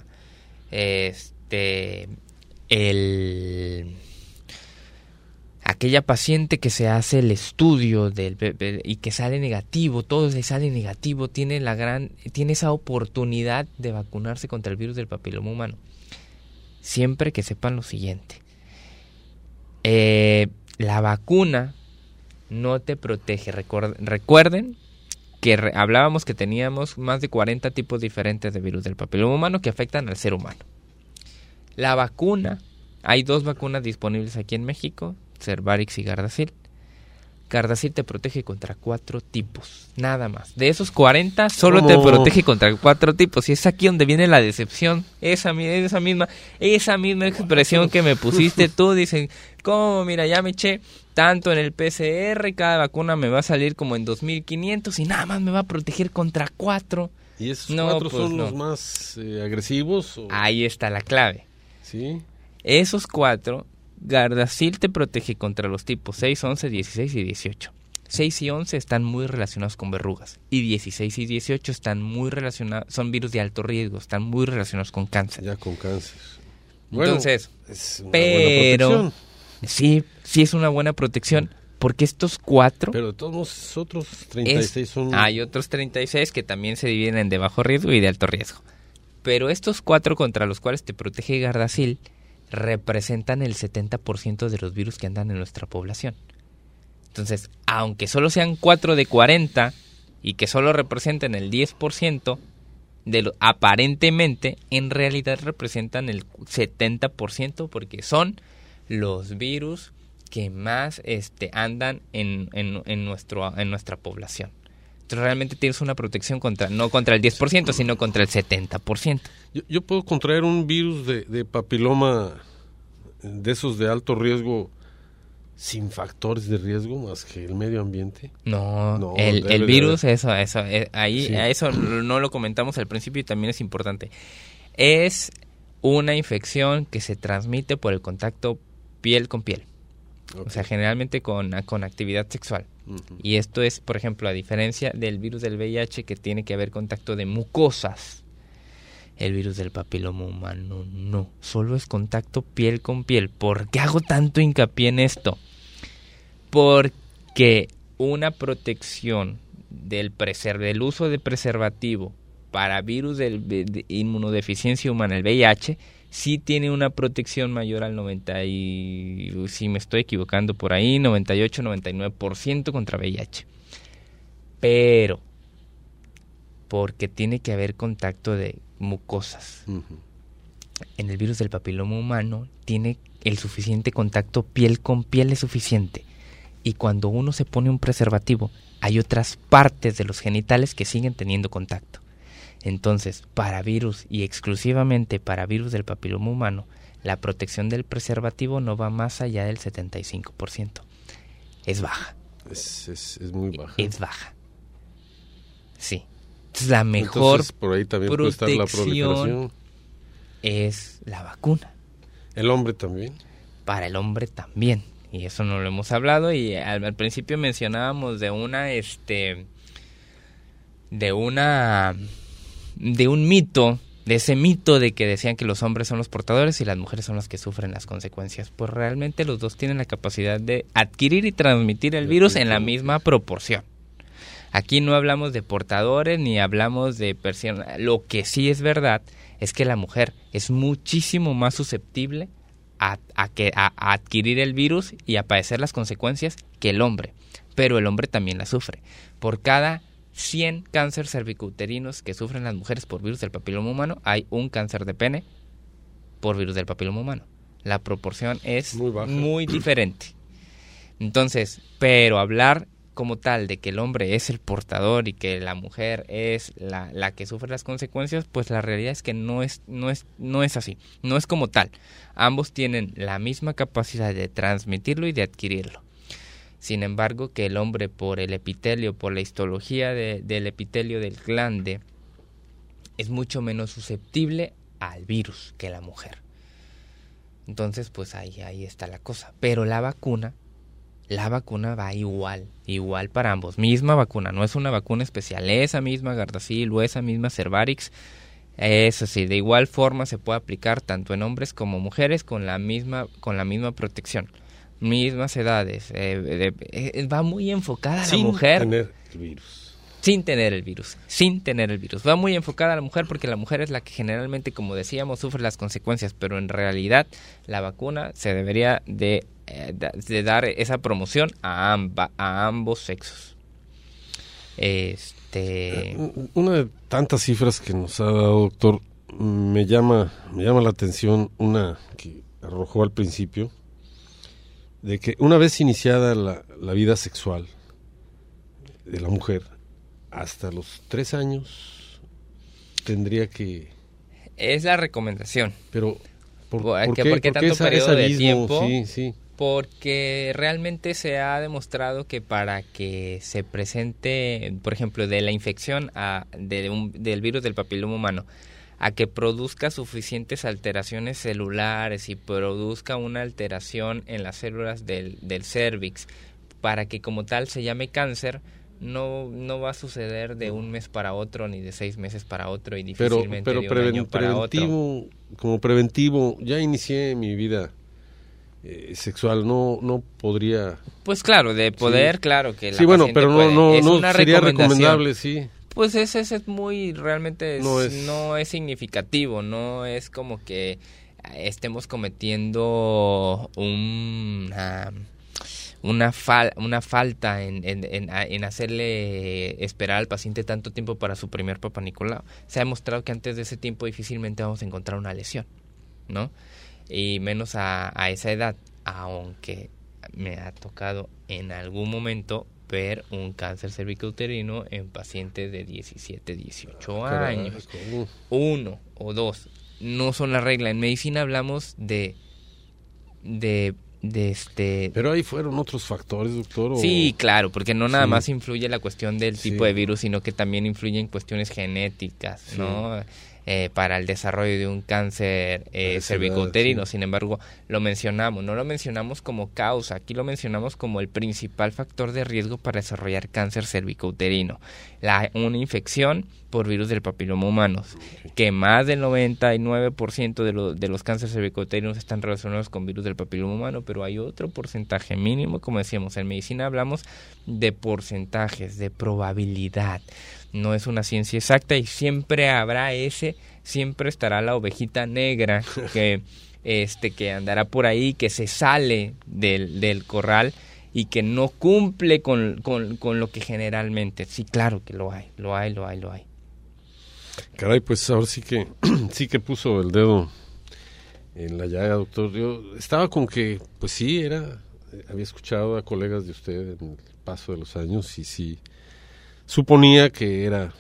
Aquella paciente que se hace el estudio del y que sale negativo, todo le sale negativo, tiene esa oportunidad de vacunarse contra el virus del papiloma humano. Siempre que sepan lo siguiente. La vacuna no te protege. Recuerden que hablábamos que teníamos más de 40 tipos diferentes de virus del papiloma humano que afectan al ser humano. La vacuna, hay 2 vacunas disponibles aquí en México, Cervarix y Gardasil. Gardasil te protege contra 4 tipos, nada más. De esos 40, solo te protege contra 4 tipos. Y es aquí donde viene la decepción. Esa misma expresión que me pusiste tú. Dicen, ¿cómo? Mira, ya me eché tanto en el PCR, cada vacuna me va a salir como en 2,500 y nada más me va a proteger contra 4. ¿Y esos 4 son los más agresivos? ¿O? Ahí está la clave. ¿Sí? Esos 4... Gardasil te protege contra los tipos 6, 11, 16 y 18. 6 y 11 están muy relacionados con verrugas. Y 16 y 18 están muy relacionados, son virus de alto riesgo, están muy relacionados con cáncer. Ya con cáncer. Bueno, entonces, es una buena protección. Sí es una buena protección, porque estos 4... Pero de todos otros 36 son... Hay otros 36 que también se dividen en de bajo riesgo y de alto riesgo. Pero estos 4 contra los cuales te protege Gardasil representan el 70% de los virus que andan en nuestra población. Entonces, aunque solo sean 4 de 40 y que solo representen el 10%, aparentemente, en realidad representan el 70% porque son los virus que más andan en nuestra población. Entonces, realmente tienes una protección no contra el 10%, sino contra el 70%. Yo puedo contraer un virus de papiloma de esos de alto riesgo sin factores de riesgo más que el medio ambiente. No, el virus, eso no lo comentamos al principio y también es importante. Es una infección que se transmite por el contacto piel con piel. Okay. O sea, generalmente con actividad sexual. Uh-huh. Y esto es, por ejemplo, a diferencia del virus del VIH que tiene que haber contacto de mucosas. El virus del papiloma humano no, solo es contacto piel con piel. ¿Por qué hago tanto hincapié en esto? Porque una protección del uso de preservativo para virus de inmunodeficiencia humana, el VIH, sí tiene una protección mayor al 90 y, si me estoy equivocando por ahí, 98-99% contra VIH. Pero, porque tiene que haber contacto de mucosas. Uh-huh. En el virus del papiloma humano tiene el suficiente contacto piel con piel, es suficiente. Y cuando uno se pone un preservativo, hay otras partes de los genitales que siguen teniendo contacto. Entonces, para virus y exclusivamente para virus del papiloma humano, la protección del preservativo no va más allá del 75%. Es baja. Es muy baja. Es baja. Sí. Entonces, la mejor por ahí también puede estar la proliferación. Es la vacuna. ¿El hombre también? Para el hombre también. y eso no lo hemos hablado, y al principio mencionábamos de un mito, de ese mito de que decían que los hombres son los portadores y las mujeres son las que sufren las consecuencias. Pues realmente los dos tienen la capacidad de adquirir y transmitir el virus en la misma proporción. Aquí no hablamos de portadores ni hablamos de personas. Lo que sí es verdad es que la mujer es muchísimo más susceptible a adquirir el virus y a padecer las consecuencias que el hombre. Pero el hombre también la sufre. Por cada 100 cánceres cervicouterinos que sufren las mujeres por virus del papiloma humano, hay un cáncer de pene por virus del papiloma humano. La proporción es muy diferente. Entonces, pero hablar como tal de que el hombre es el portador y que la mujer es la que sufre las consecuencias, pues la realidad es que no es así, no es como tal. Ambos tienen la misma capacidad de transmitirlo y de adquirirlo. Sin embargo, que el hombre, por el epitelio, por la histología del epitelio del glande, es mucho menos susceptible al virus que la mujer. Entonces, pues ahí está la cosa. Pero la vacuna va igual para ambos. Misma vacuna, no es una vacuna especial. Esa misma Gardasil o esa misma Cervarix, es así. De igual forma se puede aplicar tanto en hombres como mujeres con la misma protección. Mismas edades, va muy enfocada a la mujer. Sin tener el virus. Va muy enfocada a la mujer porque la mujer es la que generalmente, como decíamos, sufre las consecuencias, pero en realidad la vacuna se debería de dar esa promoción a ambos sexos. Una de tantas cifras que nos ha dado, doctor, me llama la atención una que arrojó al principio, de que una vez iniciada la vida sexual de la mujer, hasta los 3 años tendría que... Es la recomendación. Pero, ¿por qué tanto periodo de tiempo? Sí. Porque realmente se ha demostrado que para que se presente, por ejemplo, de la infección del virus del papiloma humano, a que produzca suficientes alteraciones celulares y produzca una alteración en las células del cervix para que como tal se llame cáncer, no va a suceder de un mes para otro ni de 6 meses para otro y difícilmente de un año para otro. Como preventivo, ya inicié mi vida sexual, no podría... Pues claro, de poder, claro que la sí, bueno, pero puede. no sería recomendable, sí. Pues ese es muy, realmente no es significativo, no es como que estemos cometiendo una falta en hacerle esperar al paciente tanto tiempo para su primer Papá Nicolau. Se ha demostrado que antes de ese tiempo difícilmente vamos a encontrar una lesión, ¿no? Y menos a esa edad, aunque me ha tocado en algún momento ver un cáncer cervicouterino en pacientes de 17, 18 años. ¿Cómo? 1 o 2 no son la regla. En medicina hablamos de Pero ahí fueron otros factores, doctor. Sí, claro, porque no nada más influye la cuestión del tipo de virus, sino que también influyen cuestiones genéticas, ¿no? Para el desarrollo de un cáncer cervicouterino. Sin embargo, no lo mencionamos como causa, aquí lo mencionamos como el principal factor de riesgo para desarrollar cáncer cervicouterino, una infección por virus del papiloma humano, que más del 99% de los cánceres cervicouterinos están relacionados con virus del papiloma humano, pero hay otro porcentaje mínimo, como decíamos, en medicina hablamos de porcentajes, de probabilidad. No es una ciencia exacta y siempre estará la ovejita negra que andará por ahí, que se sale del corral y que no cumple con lo que generalmente. Sí, claro que lo hay. Caray, pues ahora sí que puso el dedo en la llaga, doctor. Yo estaba con que, pues sí, había escuchado a colegas de usted en el paso de los años y sí, suponía que era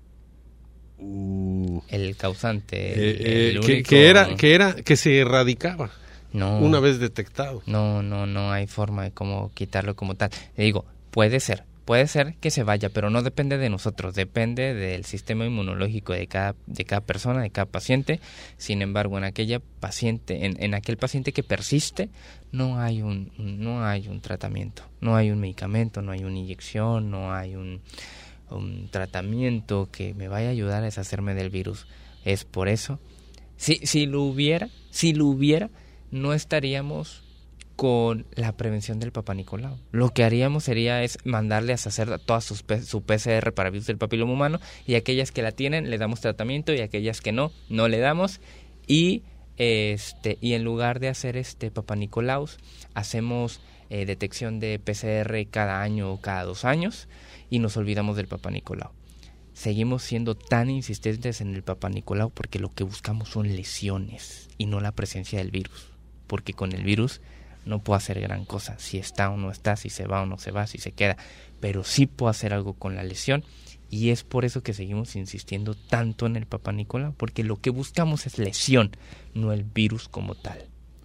el causante, el único, que se erradicaba una vez detectado. No hay forma de cómo quitarlo como tal. Le digo, puede ser puede ser que se vaya, pero no depende de nosotros, depende del sistema inmunológico de cada persona, de cada paciente. Sin embargo, en aquella paciente, en aquel paciente que persiste, no hay un tratamiento, no hay un medicamento, no hay una inyección, no hay un tratamiento que me vaya a ayudar a deshacerme del virus. Es por eso, si lo hubiera, no estaríamos con la prevención del Papá Nicolau. Lo que haríamos es mandarle a hacer toda su PCR para virus del papiloma humano, y aquellas que la tienen le damos tratamiento, y aquellas que no le damos, y en lugar de hacer Papá Nicolaus, hacemos detección de PCR cada año o cada 2 años, y nos olvidamos del Papá Nicolau. Seguimos siendo tan insistentes en el Papá Nicolau porque lo que buscamos son lesiones y no la presencia del virus, porque con el virus no puedo hacer gran cosa, si está o no está, si se va o no se va, si se queda, pero sí puedo hacer algo con la lesión, y es por eso que seguimos insistiendo tanto en el Papá Nicolau, porque lo que buscamos es lesión, no el virus como tal.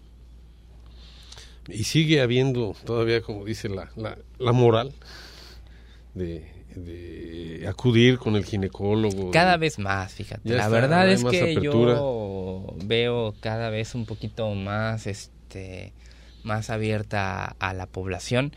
Y sigue habiendo todavía, como dice la moral de acudir con el ginecólogo. Cada vez más, fíjate. La verdad es que yo veo cada vez un poquito más más abierta a la población.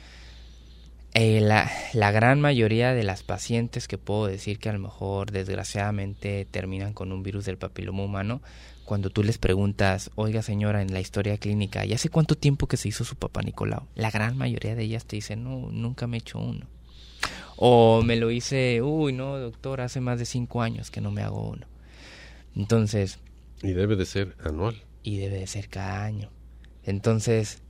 La gran mayoría de las pacientes que puedo decir que a lo mejor desgraciadamente terminan con un virus del papiloma humano, cuando tú les preguntas, oiga señora, en la historia clínica, ¿y hace cuánto tiempo que se hizo su Papá Nicolau? La gran mayoría de ellas te dicen, no, nunca me he hecho uno. O me lo hice, no doctor, hace más de 5 años que no me hago uno. Entonces... Y debe de ser anual. Y debe de ser cada año. Entonces...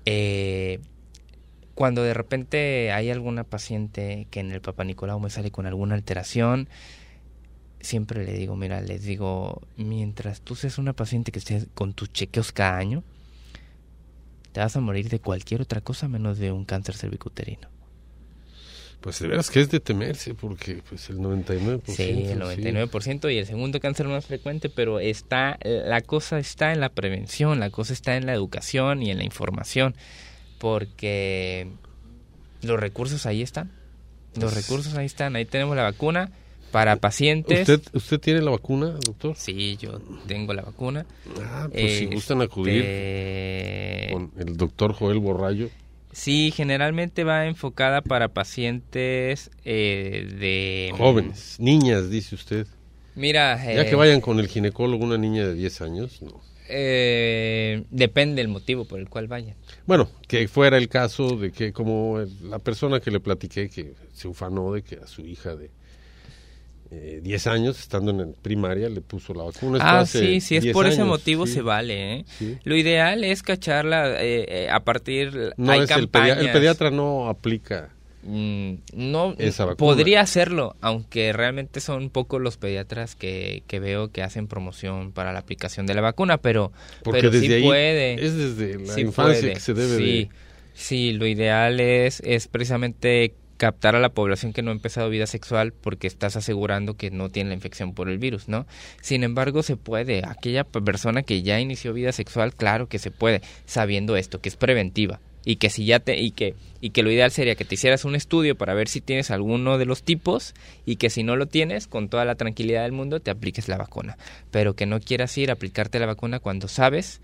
cuando de repente hay alguna paciente que en el Papá Nicolau me sale con alguna alteración, siempre le digo, mientras tú seas una paciente que esté con tus chequeos cada año, te vas a morir de cualquier otra cosa menos de un cáncer cervicuterino. Pues de veras que es de temerse, porque pues el 99%. Sí, el 99%, y el segundo cáncer más frecuente, pero la cosa está en la prevención, la cosa está en la educación y en la información, porque los recursos ahí están. Ahí tenemos la vacuna para pacientes. ¿Usted tiene la vacuna, doctor? Sí, yo tengo la vacuna. Pues si gustan acudir con el doctor Joel Borrallo. Sí, generalmente va enfocada para pacientes de... jóvenes, niñas, dice usted. Mira... ya que vayan con el ginecólogo una niña de 10 años, no. Depende del motivo por el cual vayan. Bueno, que fuera el caso de que, como la persona que le platiqué, que se ufanó de que a su hija de 10 años, estando en primaria, le puso la vacuna. Sí, si es por ese motivo, sí. Se vale, ¿eh? Sí. Lo ideal es cacharla a partir... No, hay es campañas. El pediatra no aplica no esa vacuna. Podría hacerlo, aunque realmente son pocos los pediatras que veo que hacen promoción para la aplicación de la vacuna, pero desde sí ahí puede. Es desde la infancia que se debe de... Sí, lo ideal es precisamente captar a la población que no ha empezado vida sexual, porque estás asegurando que no tiene la infección por el virus, ¿no? Sin embargo, se puede. Aquella persona que ya inició vida sexual, claro que se puede, sabiendo esto, que es preventiva, y que si y que lo ideal sería que te hicieras un estudio para ver si tienes alguno de los tipos, y que si no lo tienes, con toda la tranquilidad del mundo te apliques la vacuna, pero que no quieras ir a aplicarte la vacuna cuando sabes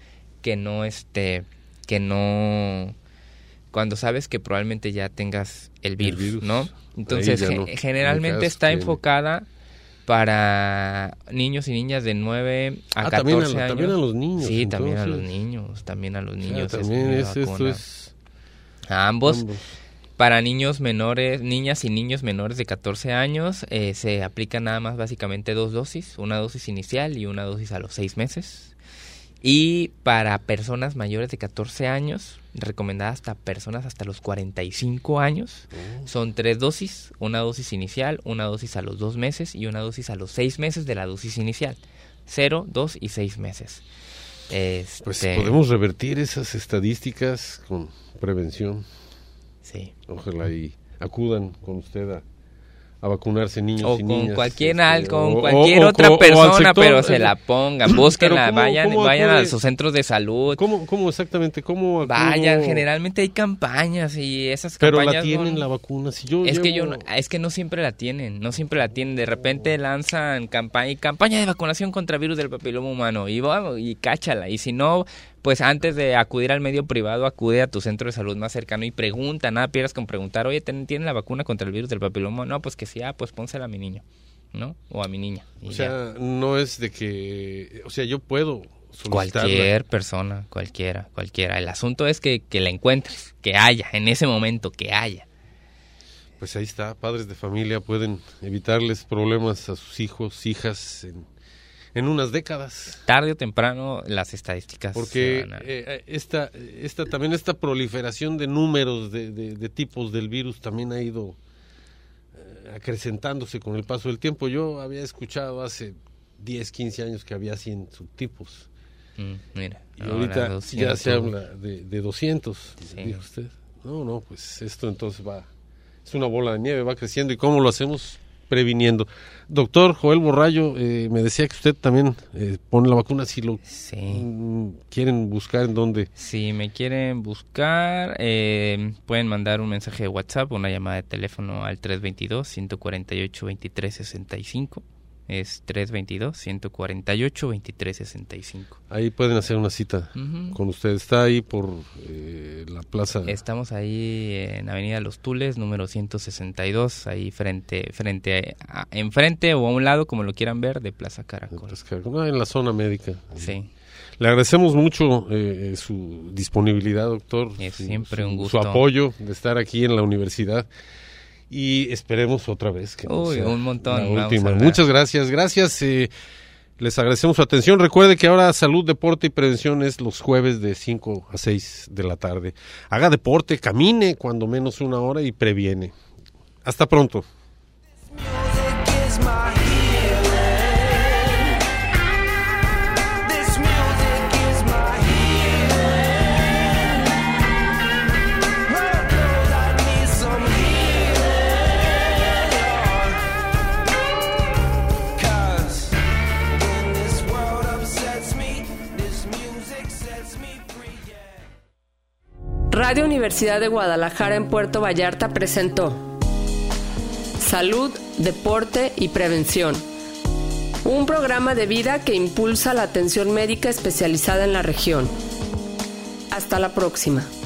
cuando sabes que probablemente ya tengas el virus, ¿no? Entonces, generalmente está enfocada para niños y niñas de 9 a 14 años. También a los niños. Sí, entonces, también a los niños. También esto es... A ambos. Para niños menores, niñas y niños menores de 14 años, se aplican nada más básicamente 2 dosis, una dosis inicial y una dosis a los 6 meses. Y para personas mayores de 14 años, recomendadas hasta personas hasta los 45 años, son 3 dosis, una dosis inicial, una dosis a los 2 meses y una dosis a los 6 meses de la dosis inicial. 0, 2 y 6 meses. Pues podemos revertir esas estadísticas con prevención. Sí. Ojalá y acudan con usted a vacunarse niños o y con niñas. cualquier otra persona, sector, pero se la pongan, búsquenla, vayan a sus centros de salud. ¿Cómo exactamente? ¿Cómo vayan? Generalmente hay campañas y esas pero campañas... Pero la tienen la vacuna. Si yo es llevo... que no siempre la tienen. De repente lanzan campaña de vacunación contra virus del papiloma humano y cáchala. Y si no, pues antes de acudir al medio privado, acude a tu centro de salud más cercano y pregunta, nada pierdas con preguntar, oye, ¿tienen la vacuna contra el virus del papiloma? No, pues que sí, pues pónsela a mi niño, ¿no? O a mi niña. O sea, no es de que, o sea, yo puedo solicitarla. Cualquier persona, cualquiera. El asunto es que la encuentres, que haya, en ese momento, que haya. Pues ahí está, padres de familia pueden evitarles problemas a sus hijos, hijas, en unas décadas. Tarde o temprano las estadísticas. Porque esta proliferación de números de tipos del virus también ha ido acrecentándose con el paso del tiempo. Yo había escuchado hace 10, 15 años que había 100 subtipos. Mira, y ahorita ya se habla de 200, sí. Dijo usted. No, pues esto entonces es una bola de nieve, va creciendo. ¿Y cómo lo hacemos? Previniendo. Doctor Joel Borrallo, me decía que usted también pone la vacuna si lo quieren buscar en dónde. Si me quieren buscar, pueden mandar un mensaje de WhatsApp o una llamada de teléfono al 322-148-2365. Es 322-148-2365. Ahí pueden hacer una cita con usted. Está ahí por la plaza. Estamos ahí en Avenida Los Tules, número 162, ahí enfrente o a un lado, como lo quieran ver, de Plaza Caracol. En la zona médica. Sí. Le agradecemos mucho su disponibilidad, doctor. Es siempre un gusto. Su apoyo de estar aquí en la universidad. Y esperemos otra vez que sea un montón, la última. Muchas gracias. Les agradecemos su atención. Recuerde que ahora Salud, Deporte y Prevención es los jueves de 5 a 6 de la tarde. Haga deporte, camine cuando menos una hora y previene. Hasta pronto. Radio Universidad de Guadalajara en Puerto Vallarta presentó Salud, Deporte y Prevención, un programa de vida que impulsa la atención médica especializada en la región. Hasta la próxima.